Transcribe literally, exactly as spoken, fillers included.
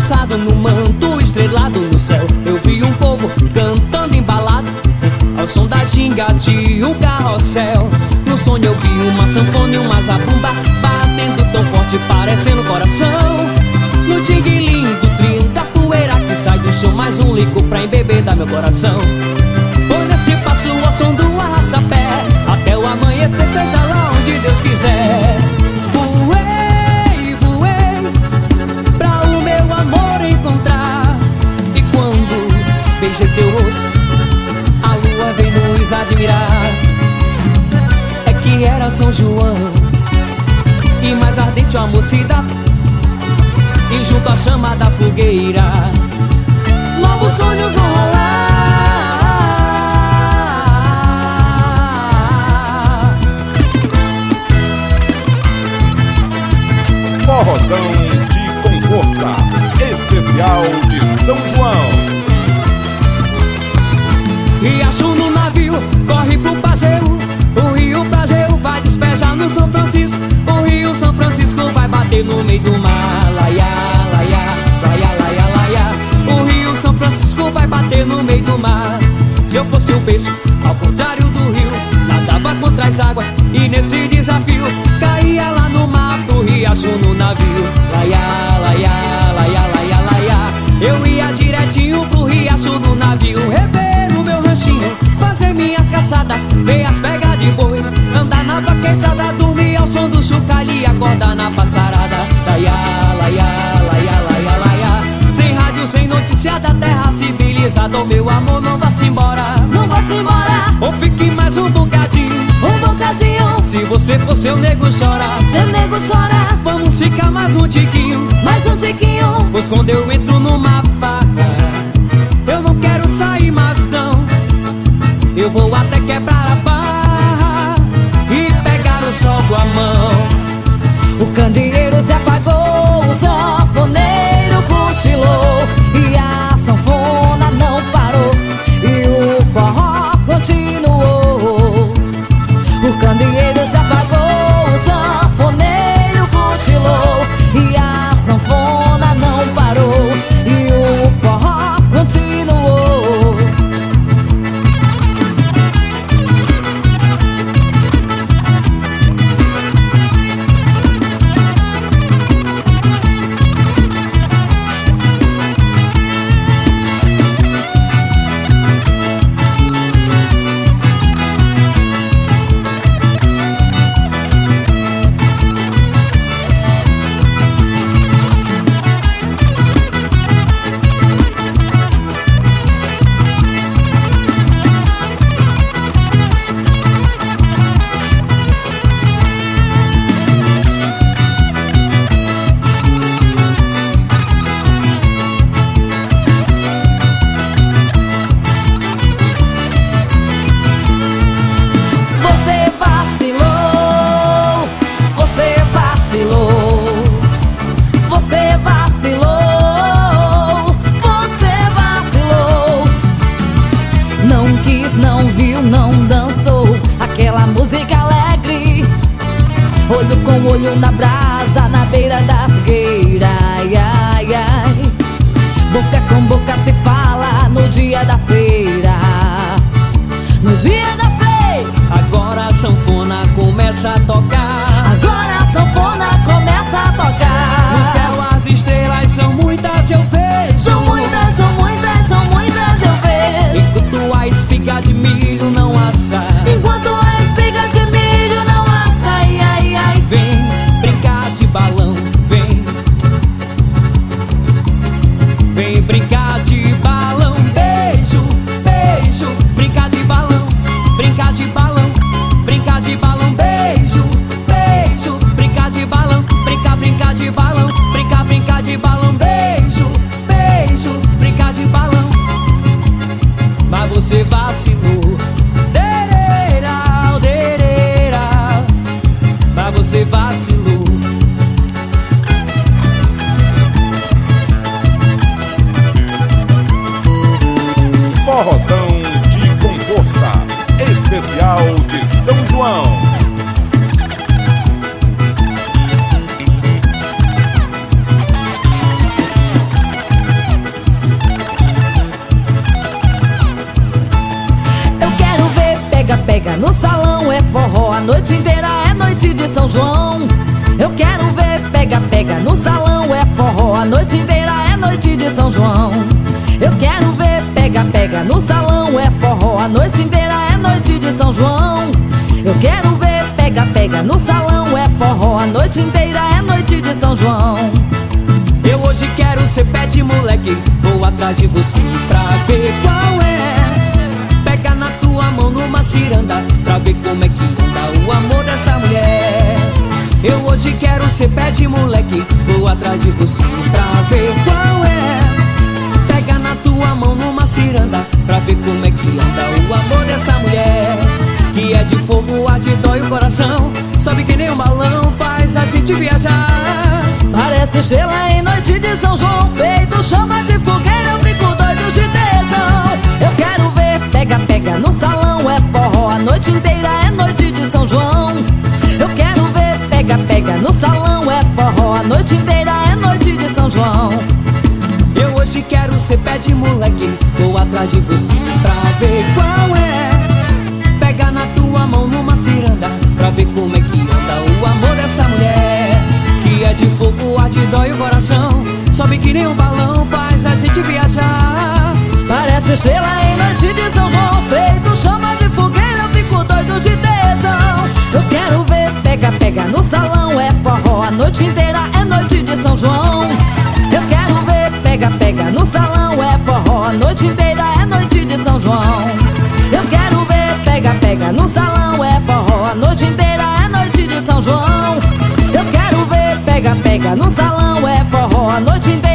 Debruçado no manto, estrelado no céu, eu vi um povo cantando embalado ao som da ginga de um carrossel. No sonho eu vi uma sanfona e uma zabumba batendo tão forte, parecendo coração. No tinguilim do trinta, poeira que sai do chão, mais um licor pra embebedar meu coração. Vou nesse passo ao som do arrasta-pé, até o amanhecer, seja lá onde Deus quiser. Voei, voei, pra o meu amor encontrar. E quando beijei teu rosto, a lua veio nos admirar. É que era São João, e mais ardente o amor se dá, e junto à chama da fogueira novos sonhos vão rolar. Forrozão de Com Força, especial de São João. Riacho no navio, corre pro Pajeú, o rio Pajeú vai despejar no São Francisco. O rio São Francisco vai bater no meio do mar. Laia, laia, laia, laia, laia. O rio São Francisco vai bater no meio do mar. Se eu fosse um peixe, ao contrário do rio, nadava contra as águas e nesse desafio caía lá no mar pro riacho no navio. Laia, laia, laia, laia, laia. Eu ia direitinho pro riacho no navio, rever o meu ranchinho, fazer minhas caçadas, ver as pegas de boi, andar na vaquejada, dormir ao som do chocalho e acordar na passarada. Laia, laia, laia, laia, laia. Sem rádio, sem notícia da terra civilizada, o meu amor não vá-se embora, não vá-se embora, ou fique mais um bocadinho, um bocadinho. Se você for seu nego chora, seu nego chora, vamos ficar mais um tiquinho, mais um tiquinho. Pois quando eu entro numa faca, eu não quero sair mais não. Eu vou até quebrar a barra e pegar o sol com a mão. O candeeiro se apagou, o sanfoneiro cochilou, e a sanfona não parou, e o forró continuou. O candeeiro se apagou, o sanfoneiro cochilou, e a sanfona não parou, e o forró continuou. Olho na brasa, na beira da fogueira, ai, ai, ai. Boca com boca se fala no dia da feira, no dia da feira. Agora a sanfona começa a tocar, agora a sanfona começa a tocar. No céu as estrelas são muitas, eu vejo. São muitas, são muitas, são muitas, eu vejo. Enquanto a espiga de milho não assa, enquanto a espiga de milho não assa, ai, ai, ai. Vem brincar de balão, vem. Vem brincar de balão, beijo, beijo. Brincar de balão, brincar de balão, brincar de balão, beijo, beijo. Brincar de balão, brincar, brincar de balão, brincar, brincar de balão, beijo, beijo. Brincar de balão, mas você vacilou, dereira, dereira. Mas você vacilou. noite inteira é noite de São João. Eu quero ver pega, pega no salão, é forró, a noite inteira é noite de São João. Eu quero ver pega, pega no salão, é forró, a noite inteira é noite de São João. Eu quero ver pega, pega no salão, é forró, a noite inteira é noite de São João. Eu hoje quero ser pé de moleque, vou atrás de você pra ver qual é. Pega na tua mão numa ciranda, pra ver como é que anda o amor dessa mulher. Eu hoje quero ser pé de moleque, vou atrás de você pra ver qual é. Pega na tua mão numa ciranda, pra ver como é que anda o amor dessa mulher. Que é de fogo, arde, dói o coração, sobe que nem um balão, faz a gente viajar. Parece estrela em noite de São João, feito chama de fogueira, eu fico doido de tesão. Eu quero ver pega, pega no salão, é forró, a noite inteira é noite de São João. Eu quero ver pega, pega no salão, é forró, a noite inteira é noite de São João. Eu hoje quero ser pé de moleque, vou atrás de você pra ver qual é. Pega na tua mão numa ciranda, pra ver como é que anda o amor dessa mulher. Que é de fogo, arde, dói o coração, sobe que nem um balão, faz a gente viajar. Parece estrela em noite de São João, feito chama de fogueira, eu fico doido de tesão. Eu quero ver pega, pega no salão, é forró, a noite inteira é noite de São João. Eu quero ver pega, pega no salão, é forró, a noite inteira é noite de São João. Eu quero ver pega, pega no salão, é forró, a noite inteira é noite de São João. Eu quero ver pega, pega no salão, é forró, a noite inteira